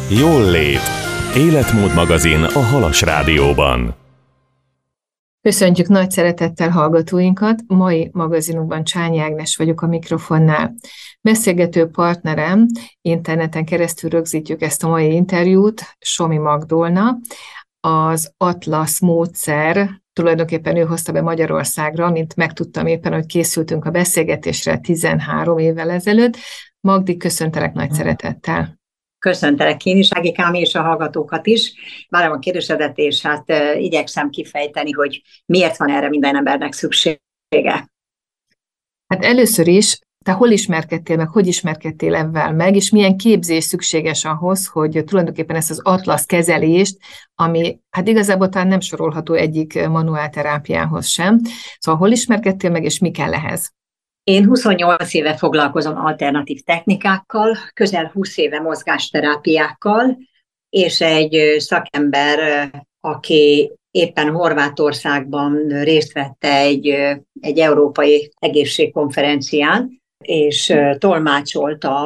Jól lét. Életmód magazin a Halas Rádióban. Köszöntjük nagy szeretettel hallgatóinkat, mai magazinunkban Csányi Ágnes vagyok a mikrofonnál. Beszélgető partnerem, interneten keresztül rögzítjük ezt a mai interjút, Somi Magdolna, az Atlasz módszer, tulajdonképpen ő hozta be Magyarországra, mint megtudtam éppen, hogy készültünk a beszélgetésre 13 évvel ezelőtt. Magdi, köszöntelek nagy szeretettel. Köszöntelek én is, Ágikám, és a hallgatókat is. Várom a kérdésedet, és igyekszem kifejteni, hogy miért van erre minden embernek szüksége. Hát először is, te hol ismerkedtél meg, hogy ismerkedtél ebben meg, és milyen képzés szükséges ahhoz, hogy tulajdonképpen ezt az atlasz kezelést, ami hát igazából talán nem sorolható egyik manuálterápiához sem. Szóval hol ismerkedtél meg, és mi kell ehhez? Én 28 éve foglalkozom alternatív technikákkal, közel 20 éve mozgásterápiákkal, és egy szakember, aki éppen Horvátországban részt vette egy európai egészségkonferencián, és tolmácsolta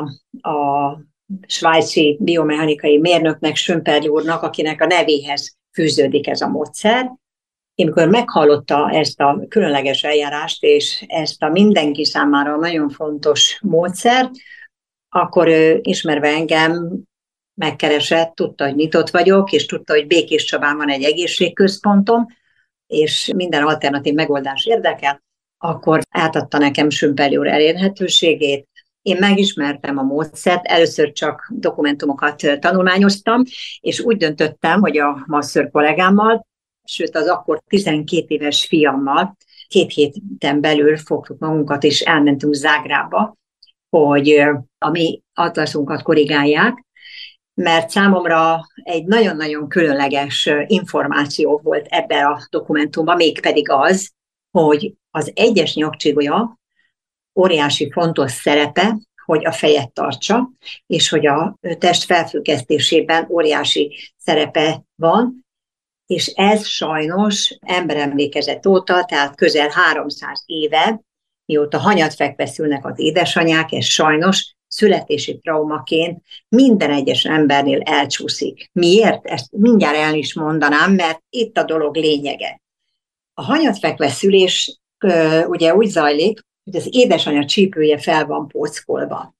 a svájci biomechanikai mérnöknek, Schönperl úrnak, akinek a nevéhez fűződik ez a módszer. Én amikor meghallotta ezt a különleges eljárást, és ezt a mindenki számára nagyon fontos módszert, akkor ő ismerve engem megkeresett, tudta, hogy nyitott vagyok, és tudta, hogy Békés Csabán van egy egészségközpontom, és minden alternatív megoldás érdekel, akkor átadta nekem Schönperl úr elérhetőségét. Én megismertem a módszert, először csak dokumentumokat tanulmányoztam, és úgy döntöttem, hogy a masször kollégámmal, sőt az akkor 12 éves fiammal 2 héten belül fogtuk magunkat, és elmentünk Zágrába, hogy a mi atlaszunkat korrigálják, mert számomra egy nagyon-nagyon különleges információ volt ebben a dokumentumban, mégpedig az, hogy az egyes nyakcsigolya óriási fontos szerepe, hogy a fejet tartsa, és hogy a test felfüggesztésében óriási szerepe van, és ez sajnos emberemlékezet óta, tehát közel 300 éve, mióta hanyatfekve szülnek az édesanyák, ez sajnos születési traumaként minden egyes embernél elcsúszik. Miért? Ezt mindjárt el is mondanám, mert itt a dolog lényege. A hanyatfekve szülés ugye úgy zajlik, hogy az édesanya csípője fel van póckolva.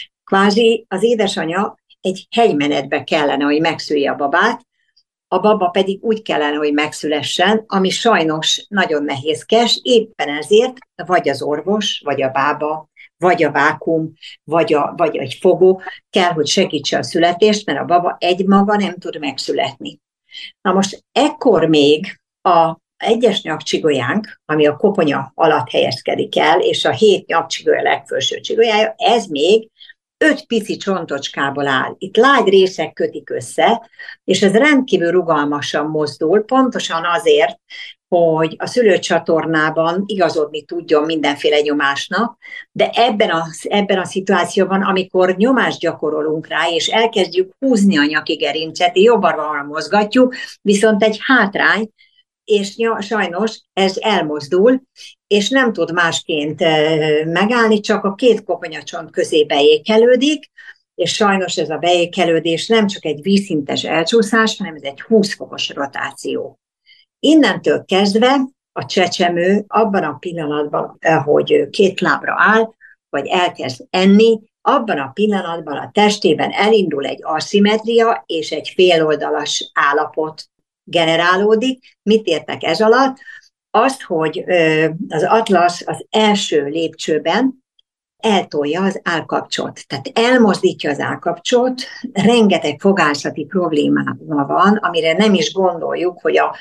Kvázi az édesanya egy hegymenetbe kellene, hogy megszülje a babát, a baba pedig úgy kellene, hogy megszülessen, ami sajnos nagyon nehézkes, éppen ezért vagy az orvos, vagy a bába, vagy a vákum, vagy egy fogó kell, hogy segítse a születést, mert a baba egymaga nem tud megszületni. Na most ekkor még a egyes nyakcsigolyánk, ami a koponya alatt helyezkedik el, és a 7 nyakcsigolya legfelső csigolyája, ez még 5 pici csontocskából áll. Itt lágy részek kötik össze, és ez rendkívül rugalmasan mozdul, pontosan azért, hogy a szülőcsatornában igazodni tudjon mindenféle nyomásnak, de ebben a szituációban, amikor nyomást gyakorolunk rá, és elkezdjük húzni a nyaki gerincet, jobbra-balra mozgatjuk, viszont egy hátrány, és sajnos ez elmozdul, és nem tud másként megállni, csak a 2 koponyacsont közé beékelődik, és sajnos ez a beékelődés nem csak egy vízszintes elcsúszás, hanem ez egy 20 fokos rotáció. Innentől kezdve a csecsemő abban a pillanatban, hogy 2 lábra áll, vagy elkezd enni, abban a pillanatban a testében elindul egy aszimmetria és egy féloldalas állapot generálódik. Mit értek ez alatt? Azt, hogy az atlasz az első lépcsőben eltolja az állkapcsot, tehát elmozdítja az állkapcsot, rengeteg fogászati problémával van, amire nem is gondoljuk,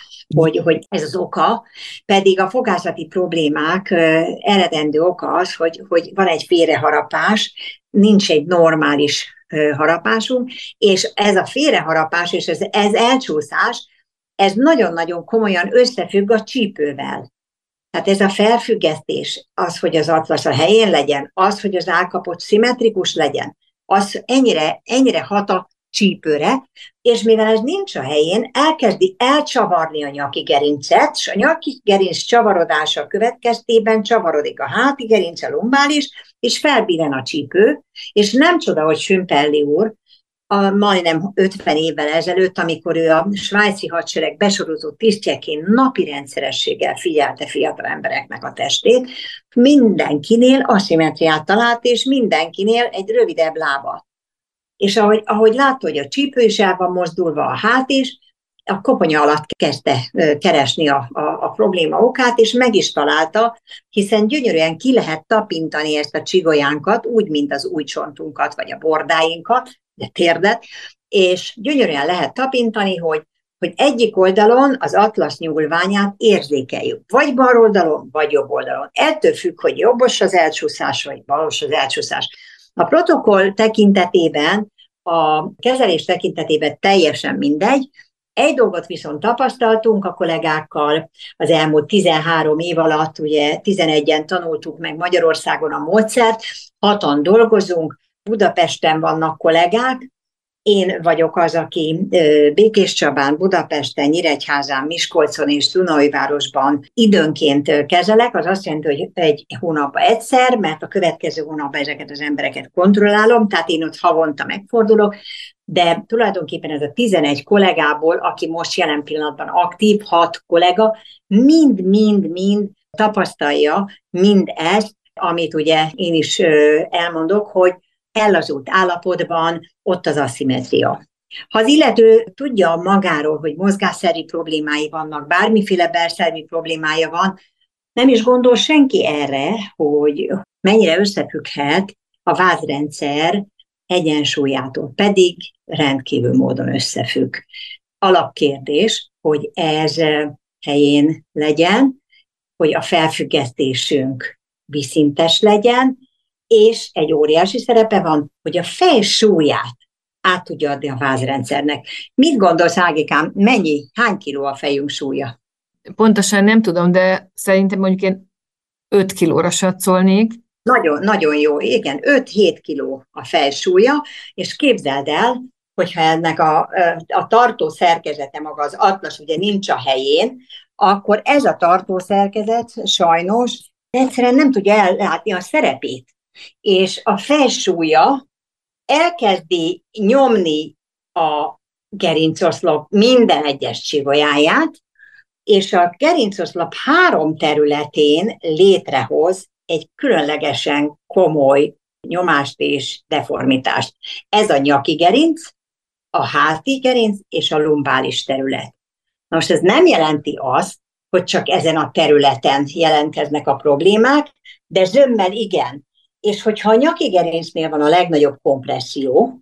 hogy ez az oka, pedig a fogászati problémák eredendő oka az, hogy van egy félreharapás, nincs egy normális harapásunk, és ez a félreharapás és ez elcsúszás, ez nagyon-nagyon komolyan összefügg a csípővel. Tehát ez a felfüggesztés, az, hogy az atlasz a helyén legyen, az, hogy az állkapot szimmetrikus legyen, az ennyire hat a csípőre, és mivel ez nincs a helyén, elkezdi elcsavarni a nyaki gerincet, és a nyaki gerinc csavarodása következtében csavarodik a háti gerinc, a lumbális, és felbillen a csípő, és nem csoda, hogy Schönperl úr majdnem 50 évvel ezelőtt, amikor ő a svájci hadsereg besorozott tisztjeként napi rendszerességgel figyelte fiatal embereknek a testét, mindenkinél aszimmetriát talált, és mindenkinél egy rövidebb lábat. És ahogy látta, hogy a csípő is el van mozdulva, a hát is, a koponya alatt kezdte keresni a probléma okát, és meg is találta, hiszen gyönyörűen ki lehet tapintani ezt a csigolyánkat, úgy, mint az ujjcsontunkat, vagy a bordáinkat, de térdet, és gyönyörűen lehet tapintani, hogy egyik oldalon az atlasz nyúlványát érzékeljük, vagy bal oldalon, vagy jobb oldalon. Ettől függ, hogy jobbos az elcsúszás, vagy balos az elcsúszás. A protokoll tekintetében, a kezelés tekintetében teljesen mindegy. Egy dolgot viszont tapasztaltunk a kollégákkal az elmúlt 13 év alatt, ugye 11-en tanultuk meg Magyarországon a módszert, 6-an dolgozunk, Budapesten vannak kollégák, én vagyok az, aki Békéscsabán, Budapesten, Nyíregyházán, Miskolcon és Dunaújvárosban időnként kezelek, az azt jelenti, hogy egy hónapban egyszer, mert a következő hónapban ezeket az embereket kontrollálom, tehát én ott havonta megfordulok, de tulajdonképpen ez a 11 kollégából, aki most jelen pillanatban aktív, 6 kollega, mind tapasztalja mindezt, amit ugye én is elmondok, hogy ellazult állapotban ott az aszimmetria. Ha az illető tudja magáról, hogy mozgásszervi problémái vannak, bármiféle belszervi problémája van, nem is gondol senki erre, hogy mennyire összefügghet a vázrendszer egyensúlyától, pedig rendkívül módon összefügg. Alapkérdés, hogy ez helyén legyen, hogy a felfüggesztésünk vízszintes legyen, és egy óriási szerepe van, hogy a fej súlyát át tudja adni a vázrendszernek. Mit gondolsz, Ágikám, hány kiló a fejünk súlya? Pontosan nem tudom, de szerintem mondjuk én 5 kilóra satszolnék. Nagyon jó, igen, 5-7 kiló a fejsúlya, és képzeld el, hogyha ennek a tartó szerkezete maga az atlasz ugye nincs a helyén, akkor ez a tartó szerkezet sajnos egyszerűen nem tudja ellátni a szerepét. És a fejsúlya elkezdi nyomni a gerincoszlop minden egyes csigolyáját, és a gerincoszlop 3 területén létrehoz egy különlegesen komoly nyomást és deformitást. Ez a nyaki gerinc, a háti gerinc és a lumbális terület. Most ez nem jelenti azt, hogy csak ezen a területen jelentkeznek a problémák, de zömmel igen. És hogyha a nyaki gerincnél van a legnagyobb kompresszió,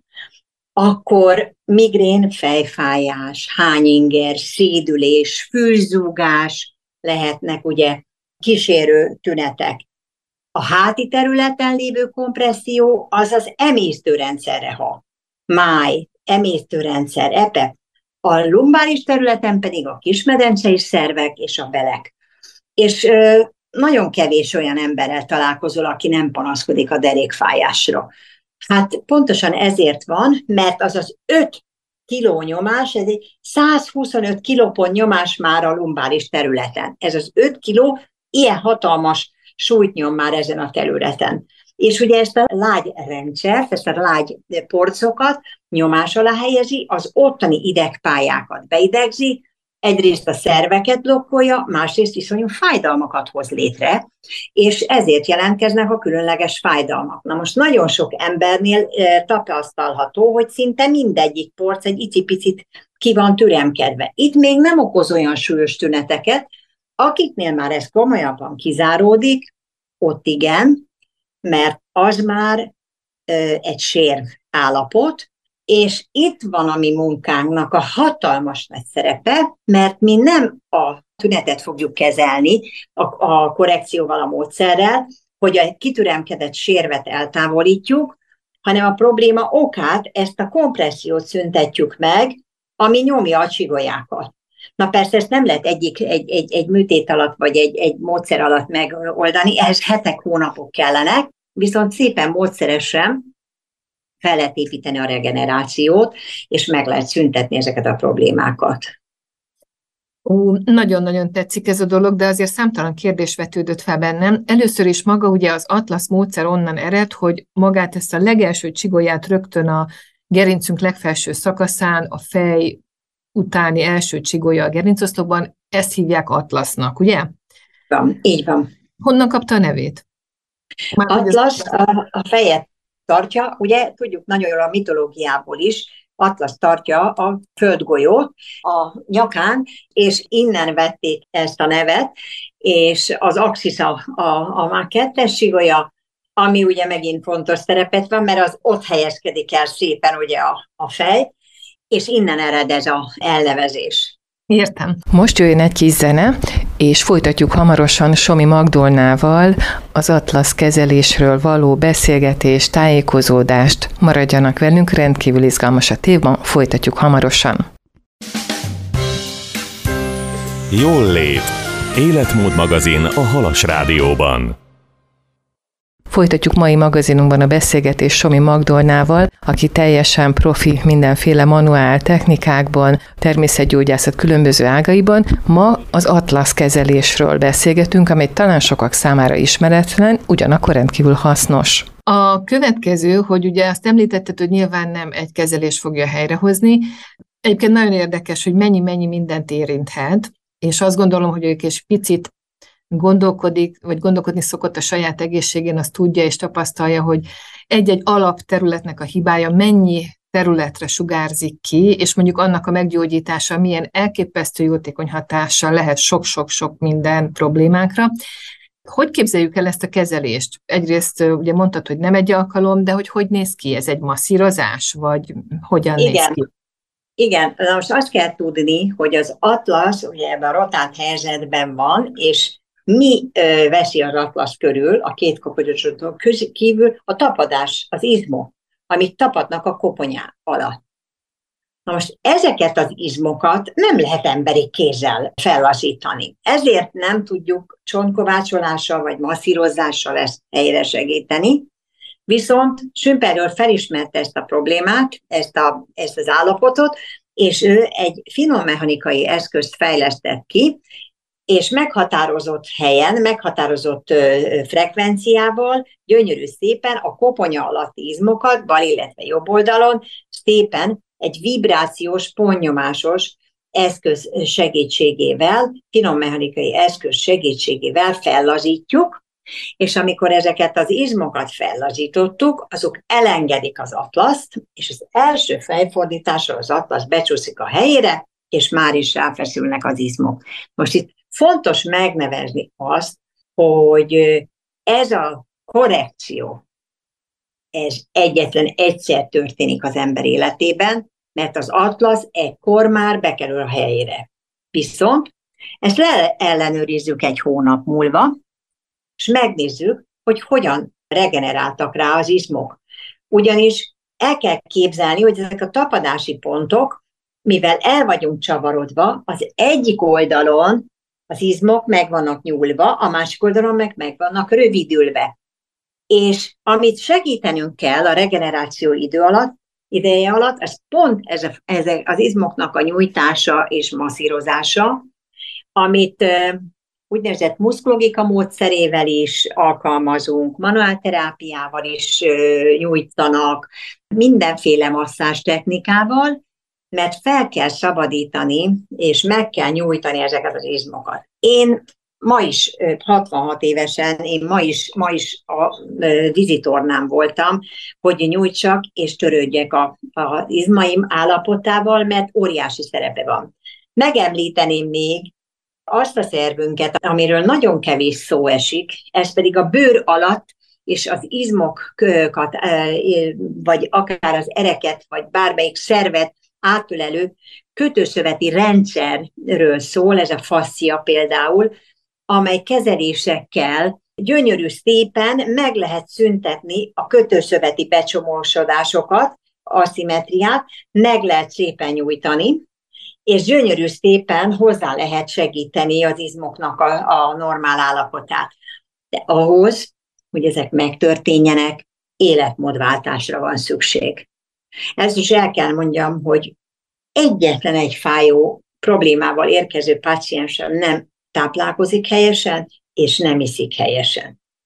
akkor migrén, fejfájás, hányinger, szédülés, fülzúgás lehetnek ugye kísérő tünetek. A háti területen lévő kompresszió az az emésztőrendszerre hat. Máj, emésztőrendszer, epe. A lumbális területen pedig a kismedencei szervek és a belek. És nagyon kevés olyan emberrel találkozol, aki nem panaszkodik a derékfájásra. Hát pontosan ezért van, mert az 5 kiló nyomás, ez egy 125 kilopont nyomás már a lumbális területen. Ez az 5 kiló ilyen hatalmas súlyt nyom már ezen a területen. És ugye ezt a lágy rendszert, ezt a lágy porcokat nyomás alá helyezi, az ottani idegpályákat beidegzi, egyrészt a szerveket blokkolja, másrészt iszonyú fájdalmakat hoz létre, és ezért jelentkeznek a különleges fájdalmak. Na most nagyon sok embernél tapasztalható, hogy szinte mindegyik porc egy icipicit ki van türemkedve. Itt még nem okoz olyan súlyos tüneteket, akiknél már ez komolyabban kizáródik, ott igen, mert az már egy sérv állapot, és itt van a mi munkánknak a hatalmas nagy szerepe, mert mi nem a tünetet fogjuk kezelni a korrekcióval, a módszerrel, hogy a kitüremkedett sérvet eltávolítjuk, hanem a probléma okát, ezt a kompressziót szüntetjük meg, ami nyomja a csigolyákat. Na persze ezt nem lehet egy műtét alatt, vagy egy módszer alatt megoldani, ehhez hetek, hónapok kellenek, viszont szépen módszeresen fel lehet építeni a regenerációt, és meg lehet szüntetni ezeket a problémákat. Nagyon-nagyon tetszik ez a dolog, de azért számtalan kérdés vetődött fel bennem. Először is maga ugye az Atlasz módszer onnan ered, hogy magát ezt a legelső csigolyát rögtön a gerincünk legfelső szakaszán, a fej utáni első csigolya a gerincoszlopban, ezt hívják atlasznak, ugye? Így van. Honnan kapta a nevét? Atlasz a fejet tartja, ugye tudjuk nagyon jól a mitológiából is, Atlasz tartja a földgolyót a nyakán, és innen vették ezt a nevet, és az axis a kettes csigolya, ami ugye megint fontos szerepet van, mert az ott helyezkedik el szépen ugye a fej, és innen ered ez az elnevezés. Értem. Most jöjjön egy kis zene, és folytatjuk hamarosan Somi Magdolnával az atlasz kezelésről való beszélgetést, tájékozódást. Maradjanak velünk, rendkívül izgalmas a téma, folytatjuk hamarosan. Jól lét. Életmód magazin a Halas Rádióban. Folytatjuk mai magazinunkban a beszélgetést Somi Magdolnával, aki teljesen profi mindenféle manuál technikákban, természetgyógyászat különböző ágaiban. Ma az atlasz kezelésről beszélgetünk, amely talán sokak számára ismeretlen, ugyanakkor rendkívül hasznos. A következő, hogy ugye azt említetted, hogy nyilván nem egy kezelés fogja helyrehozni. Egyébként nagyon érdekes, hogy mennyi mindent érinthet, és azt gondolom, hogy ők is picit gondolkodik, vagy gondolkodni szokott a saját egészségén, azt tudja és tapasztalja, hogy egy-egy alapterületnek a hibája mennyi területre sugárzik ki, és mondjuk annak a meggyógyítása milyen elképesztő jótékony hatással lehet sok-sok-sok minden problémákra. Hogy képzeljük el ezt a kezelést? Egyrészt ugye mondtad, hogy nem egy alkalom, de hogy néz ki? Ez egy masszírozás, vagy hogyan néz ki? Igen, na most azt kell tudni, hogy az atlasz ugye ebben a rotált helyzetben van, és mi veszi az atlasz körül, a két koponyosodon kívül a tapadás, az izmok, amit tapadnak a koponyá alatt. Na most ezeket az izmokat nem lehet emberi kézzel fellazítani. Ezért nem tudjuk csontkovácsolással vagy masszírozással ezt helyre segíteni. Viszont Schönberger felismerte ezt a problémát, ezt az állapotot, és ő egy finom mechanikai eszközt fejlesztett ki, és meghatározott helyen, meghatározott frekvenciával, gyönyörű szépen a koponya alatti izmokat, bal, illetve jobb oldalon, szépen egy vibrációs, ponnyomásos eszköz segítségével, finom mechanikai eszköz segítségével fellazítjuk, és amikor ezeket az izmokat fellazítottuk, azok elengedik az atlaszt, és az első fejfordítással az atlasz becsúszik a helyére, és már is ráfeszülnek az izmok. Most itt fontos megnevezni azt, hogy ez a korrekció, ez egyetlen egyszer történik az ember életében, mert az atlasz ekkor már bekerül a helyére. Viszont ezt ellenőrizzük egy hónap múlva, és megnézzük, hogy hogyan regeneráltak rá az izmok. Ugyanis el kell képzelni, hogy ezek a tapadási pontok, mivel el vagyunk csavarodva, az egyik oldalon az izmok meg vannak nyúlva, a másik oldalon meg vannak rövidülve. És amit segítenünk kell a regeneráció ideje alatt, az pont ez az izmoknak a nyújtása és masszírozása, amit úgynevezett muszkulogika módszerével is alkalmazunk, manuálterápiával is nyújtanak, mindenféle masszázs technikával, mert fel kell szabadítani, és meg kell nyújtani ezeket az izmokat. Én ma is, 66 évesen, én ma is a vízitornán voltam, hogy nyújtsak és törődjek az izmaim állapotával, mert óriási szerepe van. Megemlíteném még azt a szervünket, amiről nagyon kevés szó esik, ez pedig a bőr alatt és az izmokat, vagy akár az ereket, vagy bármelyik szervet átölelő kötőszöveti rendszerről szól, ez a faszcia például, amely kezelésekkel gyönyörű szépen meg lehet szüntetni a kötőszöveti becsomósodásokat, aszimmetriát, meg lehet szépen nyújtani, és gyönyörű szépen hozzá lehet segíteni az izmoknak a normál állapotát. De ahhoz, hogy ezek megtörténjenek, életmódváltásra van szükség. Ezt is el kell mondjam, hogy egyetlen egy fájó problémával érkező páciensem nem táplálkozik helyesen, és nem iszik helyesen.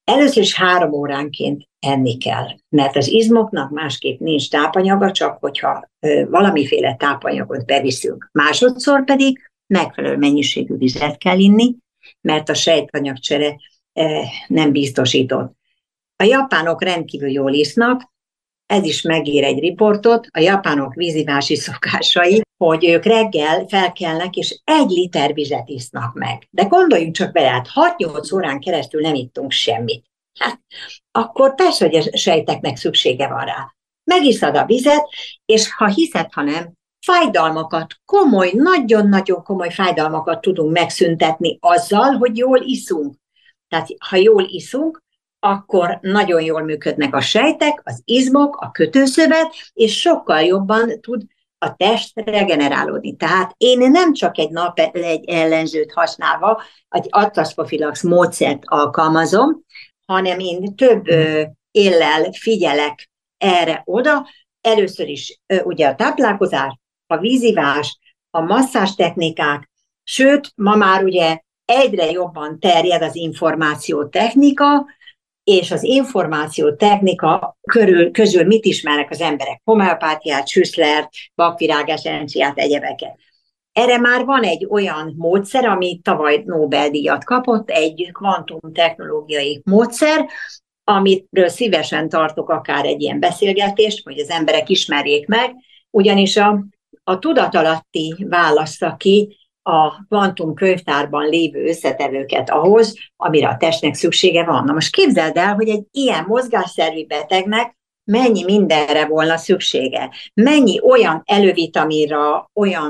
Először is 3 óránként enni kell, mert az izmoknak másképp nincs tápanyaga, csak hogyha valamiféle tápanyagot beviszünk. Másodszor pedig megfelelő mennyiségű vizet kell inni, mert a sejtanyagcsere nem biztosított. A japánok rendkívül jól isznak, ez is megír egy riportot, a japánok vízivási szokásai, hogy ők reggel felkelnek, és 1 liter vizet isznak meg. De gondoljunk csak bele, hát 6-8 órán keresztül nem ittunk semmit. Hát, akkor persze, hogy a sejteknek szüksége van rá. Megiszad a vizet, és ha hiszed, ha nem, fájdalmakat, nagyon-nagyon komoly fájdalmakat tudunk megszüntetni azzal, hogy jól iszunk. Tehát ha jól iszunk, akkor nagyon jól működnek a sejtek, az izmok, a kötőszövet, és sokkal jobban tud a test regenerálódni. Tehát én nem csak egy ellenzőt használva, egy atlaszprofilax módszert alkalmazom, hanem én több éllel figyelek erre-oda. Először is ugye a táplálkozás, a vízivás, a masszázs technikák, sőt, ma már ugye egyre jobban terjed az információtechnika, és az információtechnika közül mit ismernek az emberek? Homeopátiát, Schüsslert, vakvirág esenciát, egyebeket. Erre már van egy olyan módszer, ami tavaly Nobel-díjat kapott, egy kvantumtechnológiai módszer, amiről szívesen tartok akár egy ilyen beszélgetést, hogy az emberek ismerjék meg, ugyanis a tudatalatti válassza ki a kvantum könyvtárban lévő összetevőket ahhoz, amire a testnek szüksége van. Na most képzeld el, hogy egy ilyen mozgásszervi betegnek mennyi mindenre volna szüksége. Mennyi olyan elővitaminra,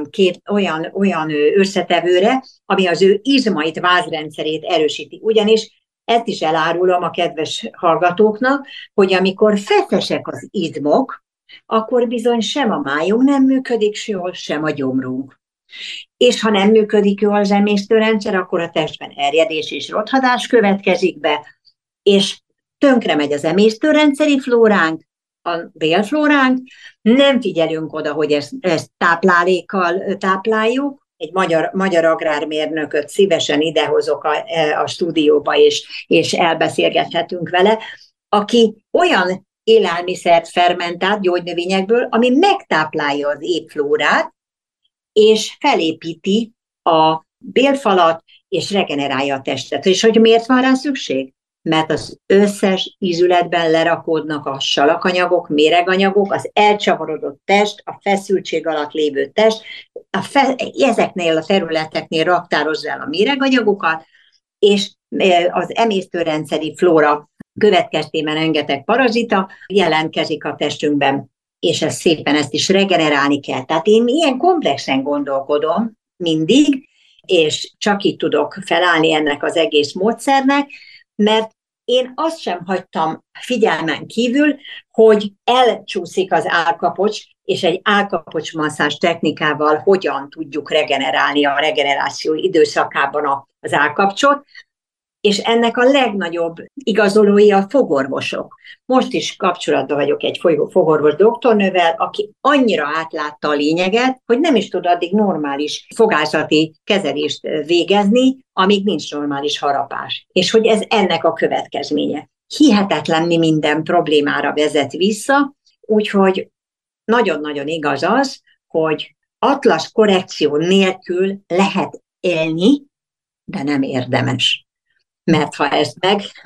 olyan összetevőre, ami az ő izmait, vázrendszerét erősíti. Ugyanis ezt is elárulom a kedves hallgatóknak, hogy amikor feszesek az izmok, akkor bizony sem a májunk nem működik jól, sem a gyomrunk. És ha nem működik jól az emésztőrendszer, akkor a testben erjedés és rothadás következik be, és tönkre megy az emésztőrendszeri flóránk, a bélflóránk, nem figyelünk oda, hogy ezt táplálékkal tápláljuk. Egy magyar agrármérnököt szívesen idehozok a stúdióba, és elbeszélgethetünk vele, aki olyan élelmiszert fermentált gyógynövényekből, ami megtáplálja az épflórát, és felépíti a bélfalat, és regenerálja a testet. És hogy miért van rá szükség? Mert az összes ízületben lerakódnak a salakanyagok, méreganyagok, az elcsavarodott test, a feszültség alatt lévő test, ezeknél a területeknél raktározza el a méreganyagokat, és az emésztőrendszeri flóra következtében rengeteg parazita jelentkezik a testünkben, és ezt is regenerálni kell. Tehát én ilyen komplexen gondolkodom mindig, és csak így tudok felállni ennek az egész módszernek, mert én azt sem hagytam figyelmen kívül, hogy elcsúszik az állkapocs, és egy állkapocs masszázs technikával hogyan tudjuk regenerálni a regeneráció időszakában az állkapcsot, és ennek a legnagyobb igazolói a fogorvosok. Most is kapcsolatban vagyok egy fogorvos doktornővel, aki annyira átlátta a lényeget, hogy nem is tud addig normális fogászati kezelést végezni, amíg nincs normális harapás. És hogy ez ennek a következménye. Hihetetlen mi minden problémára vezet vissza, úgyhogy nagyon-nagyon igaz az, hogy atlasz korrekció nélkül lehet élni, de nem érdemes. Mert ha ezt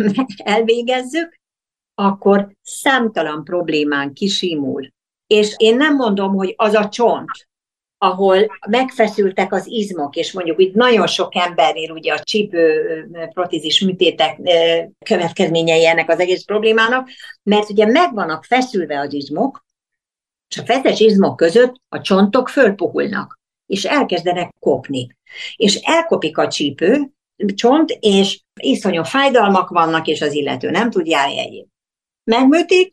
elvégezzük, akkor számtalan problémán kisimul. És én nem mondom, hogy az a csont, ahol megfeszültek az izmok, és mondjuk itt nagyon sok embernél ugye a csípőprotézis műtétek következményei ennek az egész problémának, mert ugye meg vannak feszülve az izmok, és a feszes izmok között a csontok fölpuhulnak, és elkezdenek kopni. És elkopik a csont, és iszonyú fájdalmak vannak, és az illető nem tud járni egyéb. Megműtik,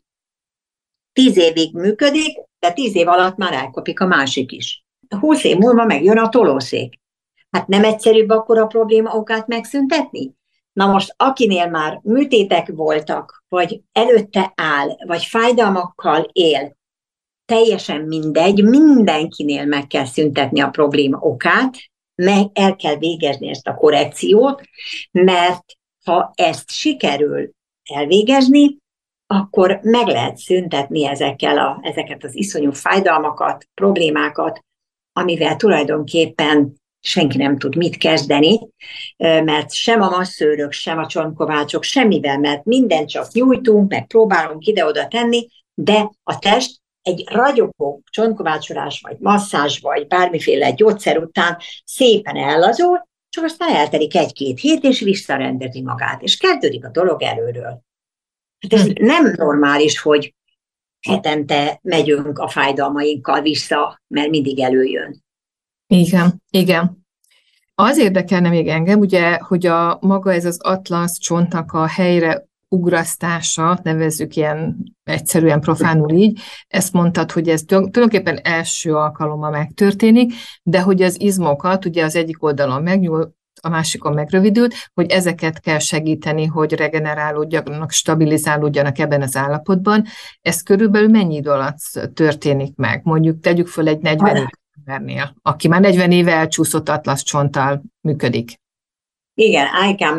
10 évig működik, de 10 év alatt már elkopik a másik is. 20 év múlva megjön a tolószék. Hát nem egyszerűbb akkor a probléma okát megszüntetni? Na most, akinél már műtétek voltak, vagy előtte áll, vagy fájdalmakkal él, teljesen mindegy, mindenkinél meg kell szüntetni a probléma okát, meg el kell végezni ezt a korrekciót, mert ha ezt sikerül elvégezni, akkor meg lehet szüntetni ezeket az iszonyú fájdalmakat, problémákat, amivel tulajdonképpen senki nem tud mit kezdeni, mert sem a masszőrök, sem a csontkovácsok, semmivel, mert mindent csak nyújtunk, meg próbálunk ide-oda tenni, de a test egy ragyogó csontkovácsolás, vagy masszázs, vagy bármiféle gyógyszer után szépen ellazul, csak aztán eltelik 1-2 hét, és visszarendezi magát, és kezdődik a dolog előről. Hát ez nem normális, hogy hetente megyünk a fájdalmainkkal vissza, mert mindig előjön. Igen, igen. Az érdekelne még engem, ugye, hogy maga ez az atlasz csontnak a helyre ugrasztása, nevezzük ilyen egyszerűen profánul így, ezt mondtad, hogy ez tulajdonképpen első alkalommal megtörténik, de hogy az izmokat ugye az egyik oldalon megnyúl, a másikon megrövidült, hogy ezeket kell segíteni, hogy regenerálódjanak, stabilizálódjanak ebben az állapotban. Ez körülbelül mennyi idő alatt történik meg? Mondjuk tegyük föl egy 40 éves embernél, aki már 40 éve elcsúszott atlaszcsonttal működik. Igen, Ájkám,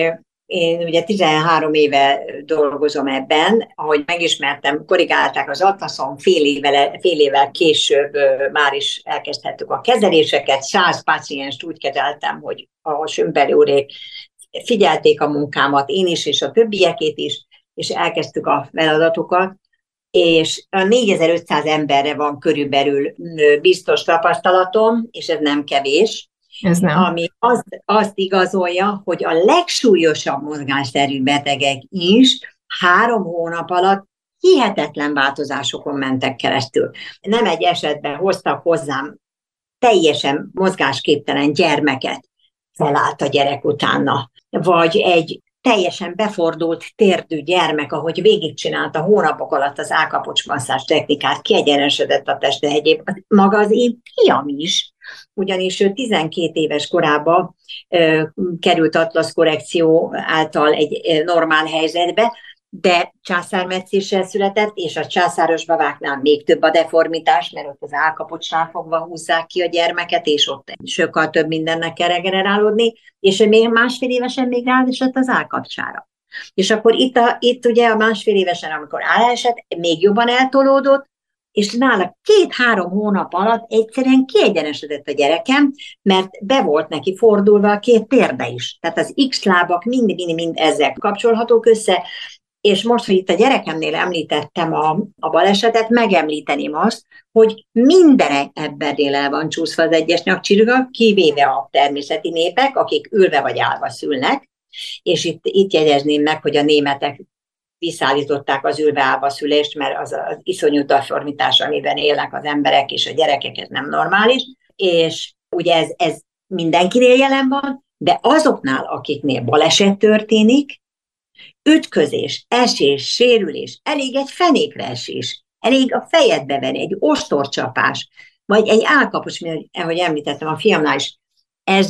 én ugye 13 éve dolgozom ebben, ahogy megismertem, korrigálták az atlaszon, fél évvel később már is elkezdhettük a kezeléseket, 100 pácienst úgy kezeltem, hogy a Sümperi úrék figyelték a munkámat, én is, és a többiekét is, és elkezdtük a feladatokat, és a 4500 emberre van körülbelül biztos tapasztalatom, és ez nem kevés, Ez nem. ami azt igazolja, hogy a legsúlyosabb mozgásterű betegek is 3 hónap alatt hihetetlen változásokon mentek keresztül. Nem egy esetben hoztak hozzám teljesen mozgásképtelen gyermeket, felállt a gyerek utána, vagy egy teljesen befordult térdű gyermek, ahogy végigcsinálta hónapok alatt az állkapocsmasszázs technikát, kiegyenesedett a teste egyéb. Maga az én fiam is, ugyanis ő 12 éves korában került atlaszkorrekció által egy normál helyzetbe, de császármetszéssel született, és a császáros babáknál még több a deformitás, mert ott az állkapocsnál fogva húzzák ki a gyermeket, és ott sokkal több mindennek kell regenerálódni, és még 1,5 évesen még ráesett az állkapcsára. És akkor itt ugye a 1,5 évesen, amikor ráesett, még jobban eltolódott, és nála 2-3 hónap alatt egyszerűen kiegyenesedett a gyerekem, mert be volt neki fordulva a 2 térde is. Tehát az X-lábak mind ezzel kapcsolhatók össze, és most, hogy itt a gyerekemnél említettem a balesetet, megemlíteném azt, hogy minden embernél el van csúszva az egyes nyakcsirga, kivéve a természeti népek, akik ülve vagy állva szülnek, és itt jegyezném meg, hogy a németek visszaállították az ülve-állva szülést, mert az iszonyú deformitás, amiben élnek az emberek és a gyerekek, ez nem normális, és ugye ez mindenkinél jelen van, de azoknál, akiknél baleset történik, ütközés, esés, sérülés, elég egy fenékre esés, elég a fejedbe venni, egy ostorcsapás, vagy egy állkapos, ahogy említettem a fiamnál is, ez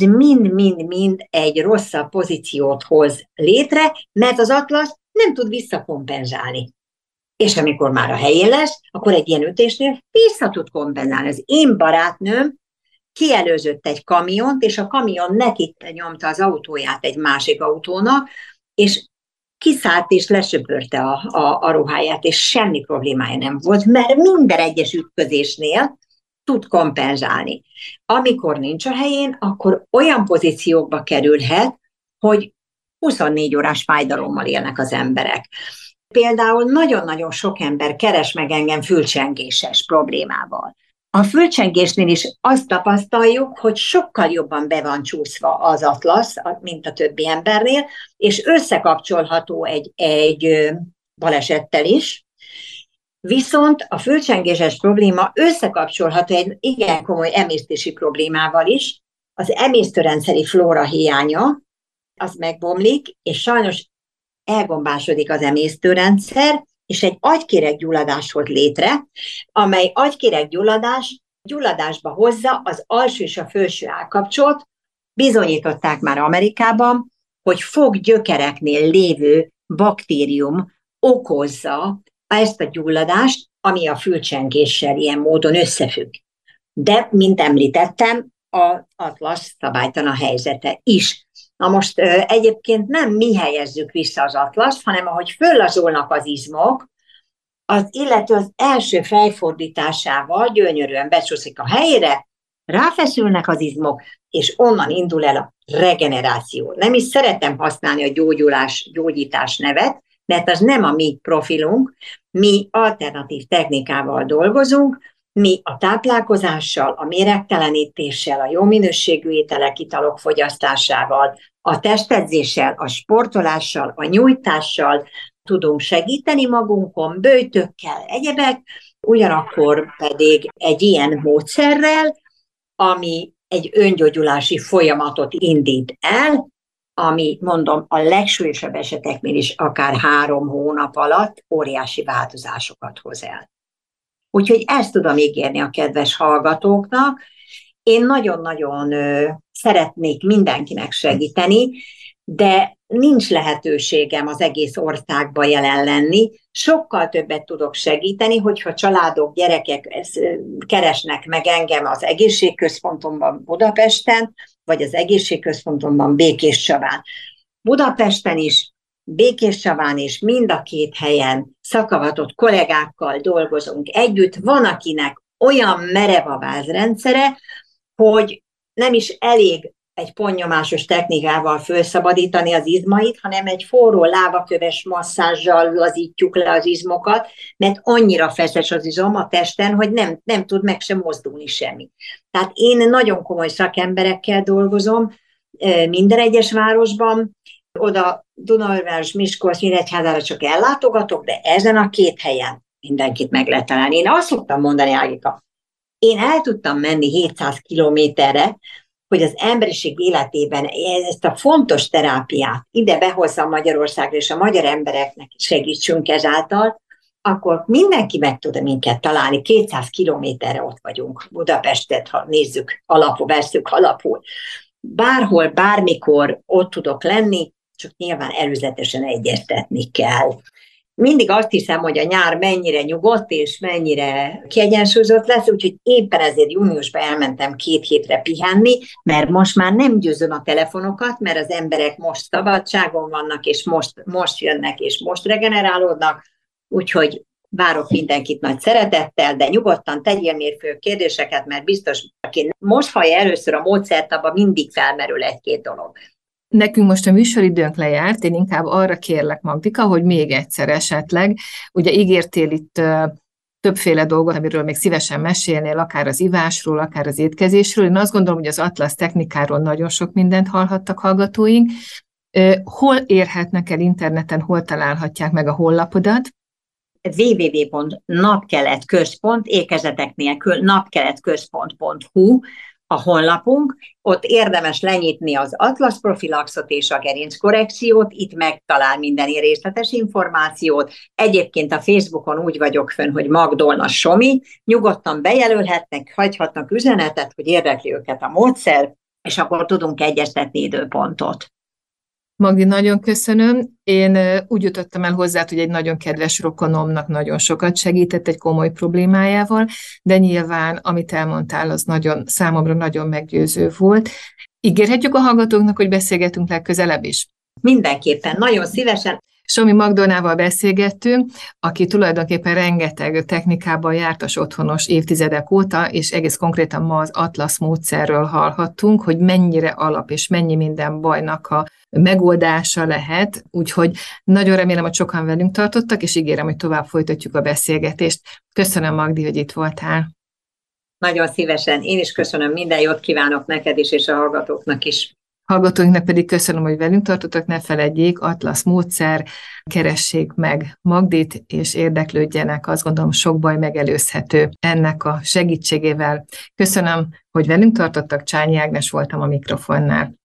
mind egy rosszabb pozíciót hoz létre, mert az atlasz nem tud visszakompenzálni. És amikor már a helyén lesz, akkor egy ilyen ütésnél vissza tud kompenzálni. Az én barátnőm kielőzött egy kamiont, és a kamion neki nyomta az autóját egy másik autónak, és kiszállt és lesöpörte a ruháját, és semmi problémája nem volt, mert minden egyes ütközésnél tud kompenzálni. Amikor nincs a helyén, akkor olyan pozíciókba kerülhet, hogy 24 órás fájdalommal élnek az emberek. Például nagyon-nagyon sok ember keres meg engem fülcsengéses problémával. A fülcsengésnél is azt tapasztaljuk, hogy sokkal jobban be van csúszva az atlasz, mint a többi embernél, és összekapcsolható egy balesettel is. Viszont a fülcsengéses probléma összekapcsolható egy igen komoly emésztési problémával is. Az emésztőrendszeri flóra hiánya, az megbomlik, és sajnos elgombásodik az emésztőrendszer, és egy agykéreggyulladás hoz létre, amely gyulladásba hozza az alsó és a felső állkapcsot. Bizonyították már Amerikában, hogy foggyökereknél lévő baktérium okozza ezt a gyulladást, ami a fülcsengéssel ilyen módon összefügg. De, mint említettem, az atlasz szabálytalan helyzete is. Na most egyébként nem mi helyezzük vissza az atlaszt, hanem ahogy föllazulnak az izmok, az illető az első fejfordításával gyönyörűen becsúszik a helyére, ráfeszülnek az izmok, és onnan indul el a regeneráció. Nem is szeretem használni a gyógyítás nevet, mert az nem a mi profilunk, mi alternatív technikával dolgozunk, mi a táplálkozással, a méregtelenítéssel, a jó minőségű ételek, italok fogyasztásával, a testedzéssel, a sportolással, a nyújtással tudunk segíteni magunkon, böjtökkel, egyebek, ugyanakkor pedig egy ilyen módszerrel, ami egy öngyógyulási folyamatot indít el, ami, mondom, a legsúlyosabb eseteknél is akár 3 hónap alatt óriási változásokat hoz el. Úgyhogy ezt tudom ígérni a kedves hallgatóknak. Én nagyon-nagyon szeretnék mindenkinek segíteni, de nincs lehetőségem az egész országban jelen lenni. Sokkal többet tudok segíteni, hogyha családok, gyerekek keresnek meg engem az egészségközpontomban Budapesten, vagy az egészségközpontomban Békéscsabán. Budapesten is, Békéscsabán is, mind a 2 helyen szakavatott kollégákkal dolgozunk együtt. Van, akinek olyan merev a vázrendszere, hogy nem is elég egy ponnyomásos technikával felszabadítani az izmait, hanem egy forró lábaköves masszázsal lazítjuk le az izmokat, mert annyira feszes az izom a testen, hogy nem tud meg sem mozdulni semmi. Tehát én nagyon komoly szakemberekkel dolgozom minden egyes városban, oda Dunaújváros, Miskolc, Nyíregyházára csak ellátogatok, de ezen a 2 helyen mindenkit meg lehet találni. Én azt szoktam mondani, Ágika, én el tudtam menni 700 kilométerre, hogy az emberiség életében ezt a fontos terápiát ide behozzam Magyarországra, és a magyar embereknek segítsünk ezáltal, akkor mindenki meg tud minket találni. 200 kilométerre ott vagyunk Budapestet, ha nézzük, vesszük alapul. Bárhol, bármikor ott tudok lenni, csak nyilván előzetesen egyeztetni kell. Mindig azt hiszem, hogy a nyár mennyire nyugodt és mennyire kiegyensúlyozott lesz, úgyhogy éppen ezért júniusban elmentem 2 hétre pihenni, mert most már nem győzöm a telefonokat, mert az emberek most szabadságon vannak, és most jönnek, és most regenerálódnak, úgyhogy várok mindenkit nagy szeretettel, de nyugodtan tegyél mérföld kérdéseket, mert biztos, aki most hallja először a módszert, abban mindig felmerül 1-2 dolog. Nekünk most a műsoridőnk lejárt, én inkább arra kérlek, Magdika, hogy még egyszer esetleg, ugye ígértél itt többféle dolgot, amiről még szívesen mesélnél, akár az ivásról, akár az étkezésről. Én azt gondolom, hogy az Atlasz technikáról nagyon sok mindent hallhattak hallgatóink. Hol érhetnek el interneten, hol találhatják meg a honlapodat? www.napkeletközpont, ékezetek nélkül, napkeletközpont.hu a honlapunk, ott érdemes lenyitni az Atlasz profilaxot és a gerinckorrekciót, itt megtalál minden részletes információt. Egyébként a Facebookon úgy vagyok fönn, hogy Magdolna Somi, nyugodtan bejelölhetnek, hagyhatnak üzenetet, hogy érdekli őket a módszer, és akkor tudunk egyeztetni időpontot. Magdi, nagyon köszönöm. Én úgy jutottam el hozzá, hogy egy nagyon kedves rokonomnak nagyon sokat segített egy komoly problémájával, de nyilván, amit elmondtál, az számomra nagyon meggyőző volt. Ígérhetjük a hallgatóknak, hogy beszélgetünk legközelebb is? Mindenképpen, nagyon szívesen. Somi Magdolnával beszélgettünk, aki tulajdonképpen rengeteg technikában jártas otthonos évtizedek óta, és egész konkrétan ma az Atlasz módszerről hallhattunk, hogy mennyire alap és mennyi minden bajnak a megoldása lehet, úgyhogy nagyon remélem, hogy sokan velünk tartottak, és ígérem, hogy tovább folytatjuk a beszélgetést. Köszönöm, Magdi, hogy itt voltál. Nagyon szívesen. Én is köszönöm, minden jót kívánok neked is, és a hallgatóknak is. Hallgatóinknak pedig köszönöm, hogy velünk tartottak, ne feledjék, Atlasz módszer, keressék meg Magdit, és érdeklődjenek, azt gondolom, sok baj megelőzhető ennek a segítségével. Köszönöm, hogy velünk tartottak, Csányi Ágnes voltam a mikrofonnál.